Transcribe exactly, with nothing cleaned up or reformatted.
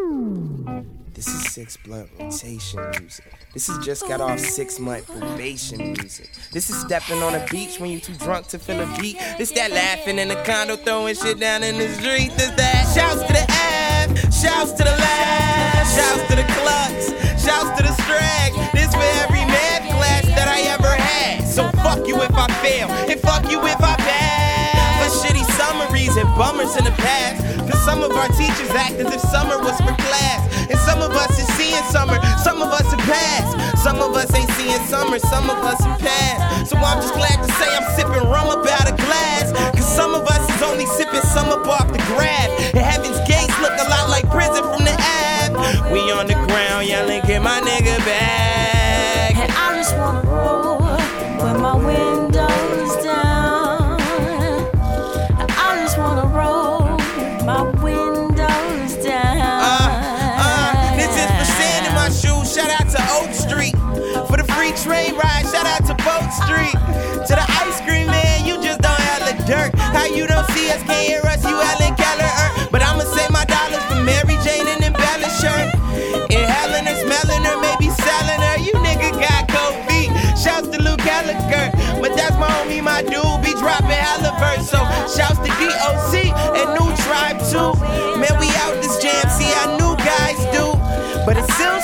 This is six blunt rotation music. This is just got off six month probation music. This is stepping on a beach when you too drunk to feel a beat. This that laughing in the condo, throwing shit down in the street. This that shouts to the Ave, shouts to the lab, shouts to the clucks, shouts to the strag. This for every math class that I ever had. So fuck you if I fail, and fuck you if I pass. For shitty summaries and bummers in the past. Cause some of our teachers act as if summer was for class. And some of us is seeing summer, some of us have passed. Some of us ain't seeing summer, some of us have passed. So I'm just glad to say I'm sipping rum up out of glass. Cause some of us is only sipping some up off the grab. And heaven's gates look a lot like prison from the Ave. We on the ground yelling, get my nigga back. And I just wanna roll with my windows down. I just wanna roll with my windows down. Uh, uh, this is for sand in my shoes. Shout out to Oak Street. For the free train ride, shout out to Boat Street. To the ice cream man, you just don't have the dirt. How you don't see us, can't hear us, you Helen Keller. Er. But I'ma save my dollars for Mary Jane and embellish her. Inhaling her, smelling her, maybe selling her. You nigga got cold feet. Shouts to Luke Gallagher. But that's my homie, my dude, be dropping hella verse. So shouts to D O C and New Tribe too. Man, we out this jam, see how new guys do. But it's still